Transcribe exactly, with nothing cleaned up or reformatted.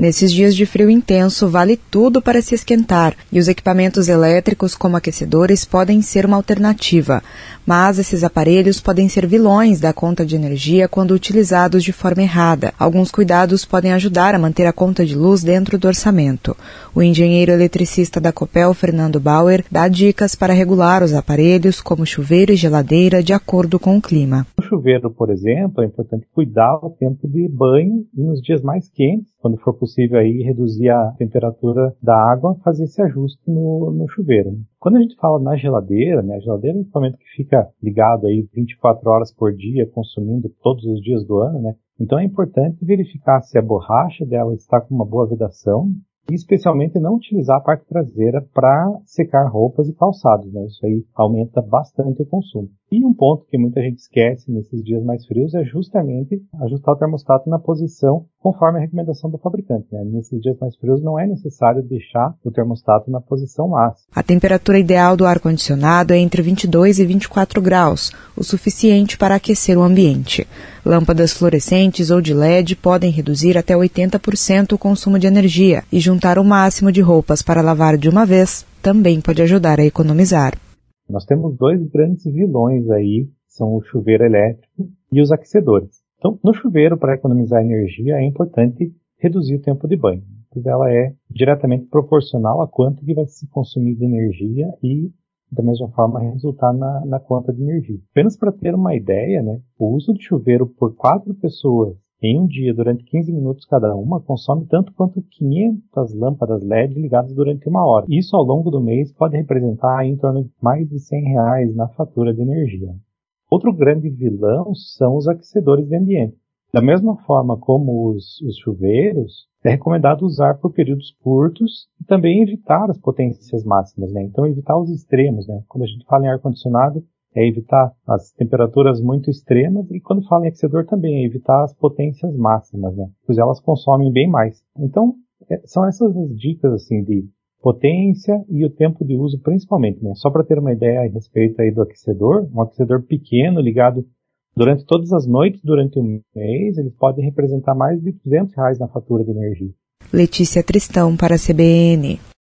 Nesses dias de frio intenso, vale tudo para se esquentar, e os equipamentos elétricos, como aquecedores, podem ser uma alternativa. Mas esses aparelhos podem ser vilões da conta de energia quando utilizados de forma errada. Alguns cuidados podem ajudar a manter a conta de luz dentro do orçamento. O engenheiro eletricista da Copel, Fernando Bauer, dá dicas para regular os aparelhos, como chuveiro e geladeira, de acordo com o clima. No chuveiro, por exemplo, é importante cuidar o tempo de banho e nos dias mais quentes, quando for possível aí reduzir a temperatura da água, fazer esse ajuste no, no chuveiro. Quando a gente fala na geladeira, né, a geladeira é um equipamento que fica ligado aí vinte e quatro horas por dia, consumindo todos os dias do ano, né? Então é importante verificar se a borracha dela está com uma boa vedação e especialmente não utilizar a parte traseira para secar roupas e calçados, né? Isso aí aumenta bastante o consumo. E um ponto que muita gente esquece nesses dias mais frios é justamente ajustar o termostato na posição conforme a recomendação do fabricante, né? Nesses dias mais frios não é necessário deixar o termostato na posição máxima. A temperatura ideal do ar-condicionado é entre vinte e dois e vinte e quatro graus, o suficiente para aquecer o ambiente. Lâmpadas fluorescentes ou de L E D podem reduzir até oitenta por cento o consumo de energia, e juntar o máximo de roupas para lavar de uma vez também pode ajudar a economizar. Nós temos dois grandes vilões aí, são o chuveiro elétrico e os aquecedores. Então, no chuveiro, para economizar energia, é importante reduzir o tempo de banho, pois ela é diretamente proporcional a quanto que vai se consumir de energia e, da mesma forma, resultar na, na conta de energia. Apenas para ter uma ideia, né, o uso de chuveiro por quatro pessoas em um dia, durante quinze minutos cada uma, consome tanto quanto quinhentas lâmpadas L E D ligadas durante uma hora. Isso, ao longo do mês, pode representar em torno de mais de cem reais na fatura de energia. Outro grande vilão são os aquecedores de ambiente. Da mesma forma como os, os chuveiros, é recomendado usar por períodos curtos e também evitar as potências máximas, né? Então, evitar os extremos, né? Quando a gente fala em ar-condicionado, é evitar as temperaturas muito extremas, e quando fala em aquecedor também é evitar as potências máximas, né? Pois elas consomem bem mais. Então, é, são essas as dicas, assim, de potência e o tempo de uso principalmente, né? Só para ter uma ideia a respeito aí do aquecedor, um aquecedor pequeno ligado durante todas as noites, durante um mês, ele pode representar mais de duzentos reais na fatura de energia. Letícia Tristão para a C B N.